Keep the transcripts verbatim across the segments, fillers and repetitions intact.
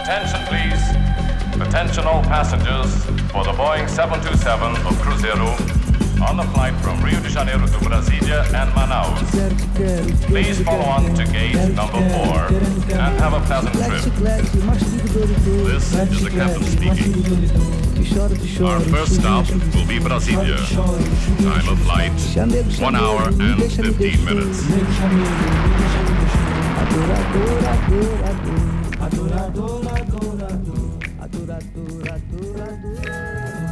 Attention, please. Attention all passengers for the Boeing seven two seven of Cruzeiro on the flight from Rio de Janeiro to Brasília and Manaus. Please follow on to gate number four and have a pleasant trip. This is the captain speaking. Our first stop will be Brasília. Time of flight, one hour and fifteen minutes. Adorador, adorador, adorador, adorador, adorador.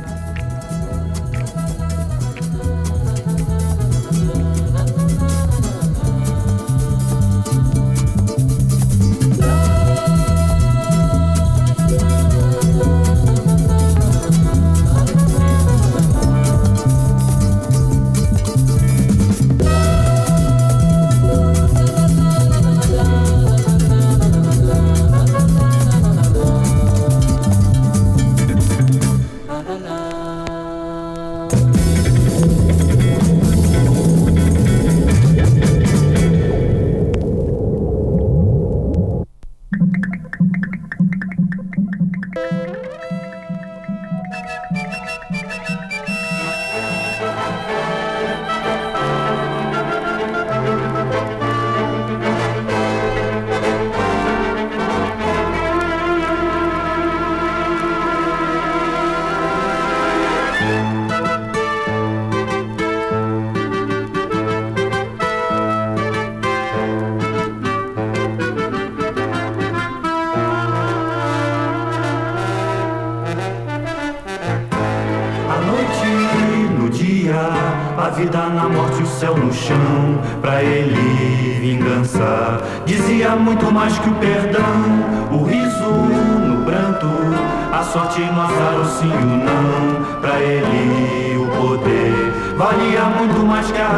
vida na morte, o céu no chão, pra ele vingança. Dizia muito mais que o perdão, o riso no pranto, a sorte no azar, o sim e o não. Pra ele o poder valia muito mais que a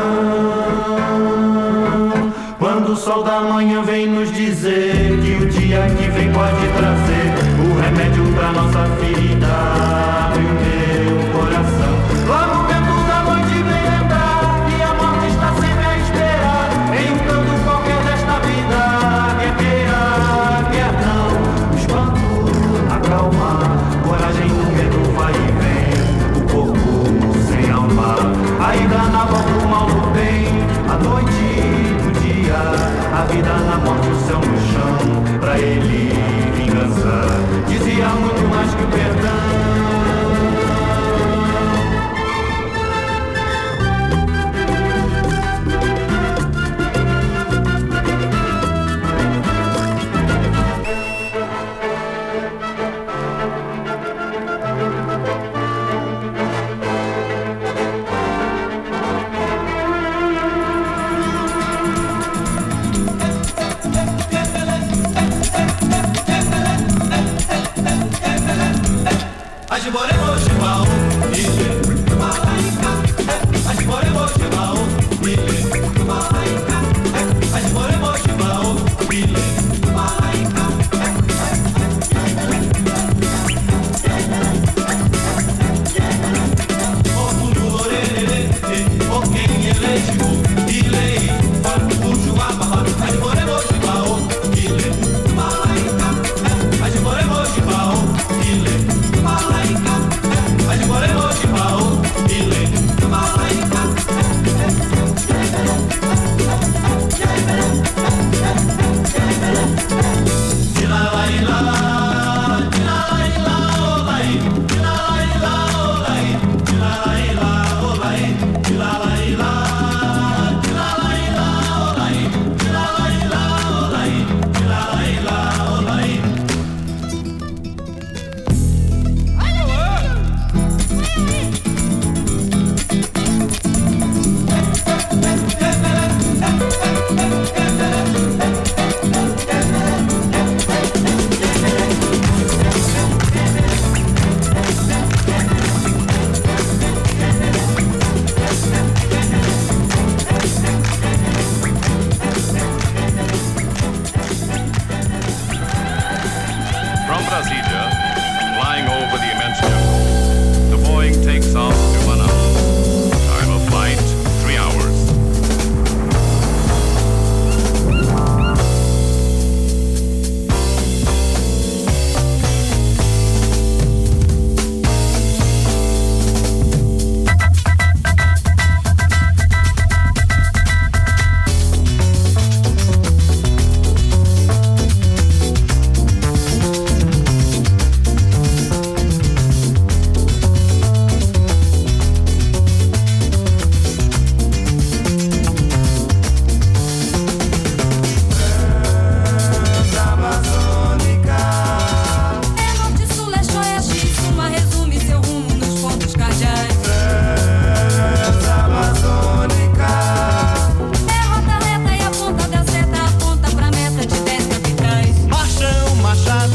razão. Quando o sol da manhã vem nos dizer que o dia que vem pode trazer o remédio pra nossa ferida, abre o meu coração. Logo o vento da noite vem lembrar que a morte está sempre a esperar em um canto qualquer desta vida. Quer queira, quer não, o espanto acalma, coragem no medo vai e vem, o corpo sem alma, ainda na volta o mal no bem, a noite, o dia, a vida na morte, o céu no chão, pra ele vingança, dizia muito mais que o perdão.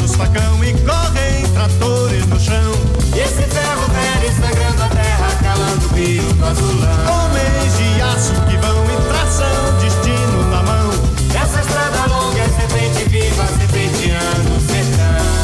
dos facão e correm tratores no chão. E esse ferro velho sangrando a terra, calando o rio do azulão. Homens de aço que vão e traçam destino na mão. Essa estrada longa é serpente viva, serpenteando o sertão.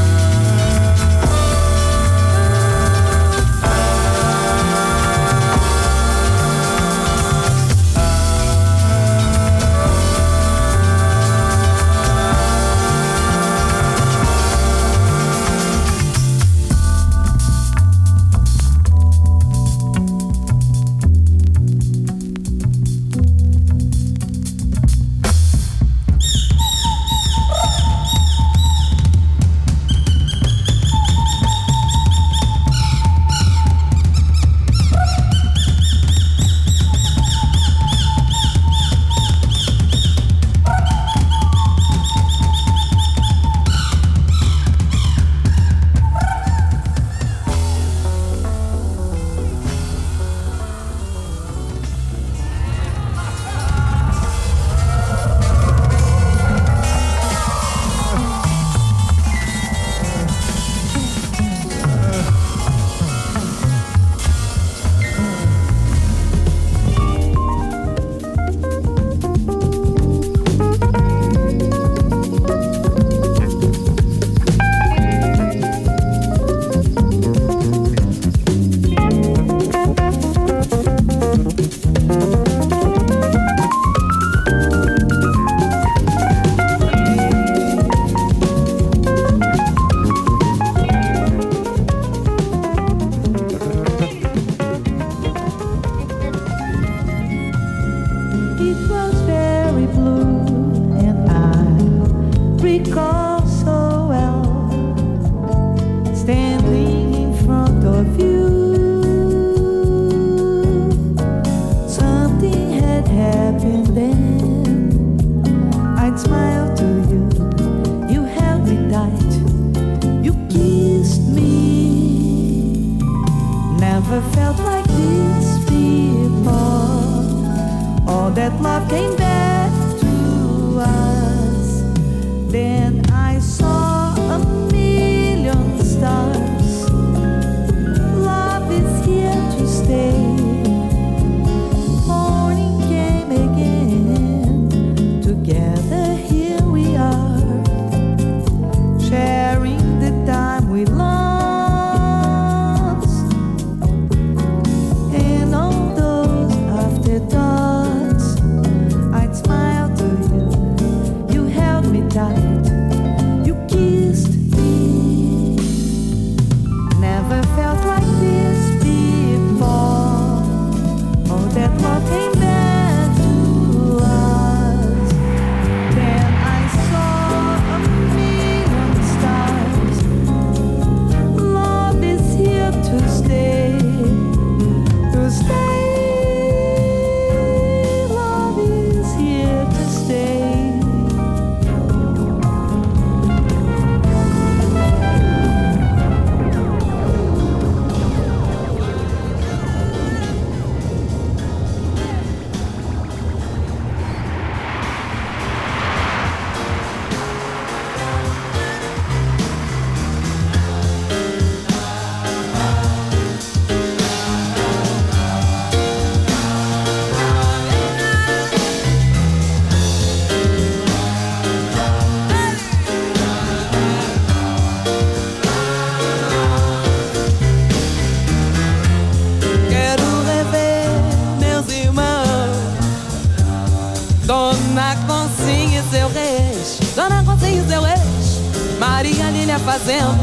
Fazendo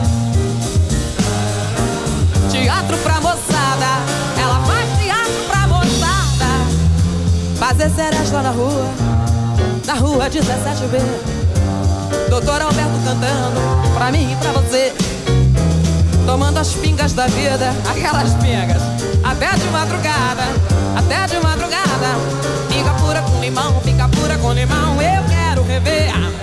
teatro pra moçada, ela faz teatro pra moçada. Fazer seresta na rua, na rua dezessete B. Doutor Alberto cantando pra mim e pra você, tomando as pingas da vida, aquelas pingas, até de madrugada, até de madrugada. Pinga pura com limão, pinga pura com limão. Eu quero rever